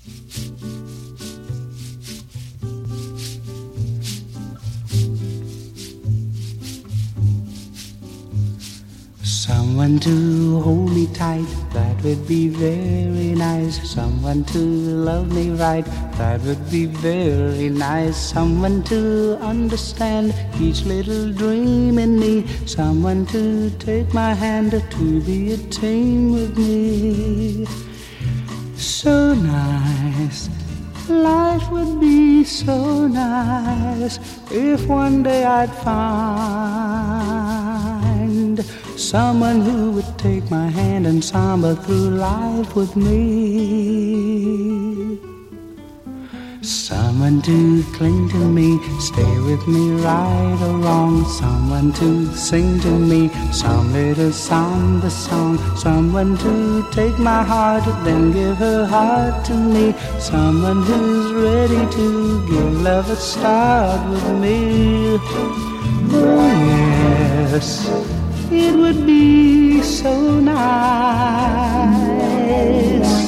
Someone to hold me tight, that would be very nice. Someone to love me right, that would be very nice. Someone to understand each little dream in me. Someone to take my hand, to be a team with me. So nice, life would be so nice if one day I'd find someone who would take my hand and samba through life with me. Someone to cling to me, stay with me right or wrong. Someone to sing to me some little samba song. Someone to take my heart, then give her heart to me. Someone who's ready to give love a start with me. Oh yes, it would be so nice.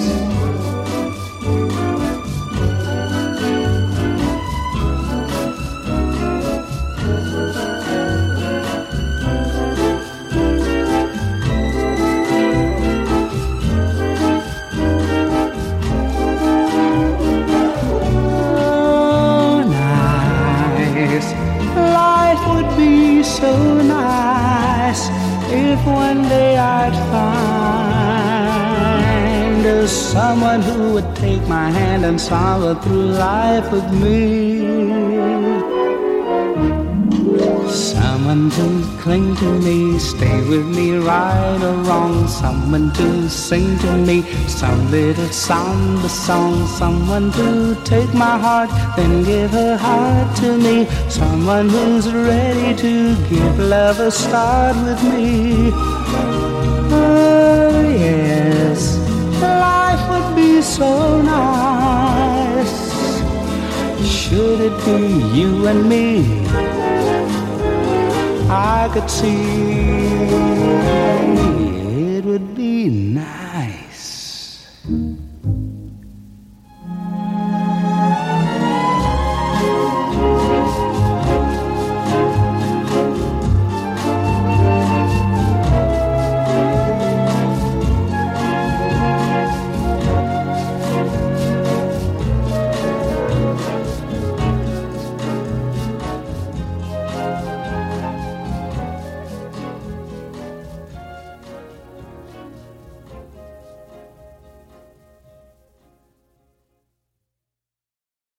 Life would be so nice if one day I'd find someone who would take my hand and samba through life with me. Someone to cling to me, stay with me right or wrong. Someone to sing to me some little samba song. Someone to take my heart, then give her heart to me. Someone who's ready to give love a start with me. Oh yes, life would be so nice. Should it be you and me, I could see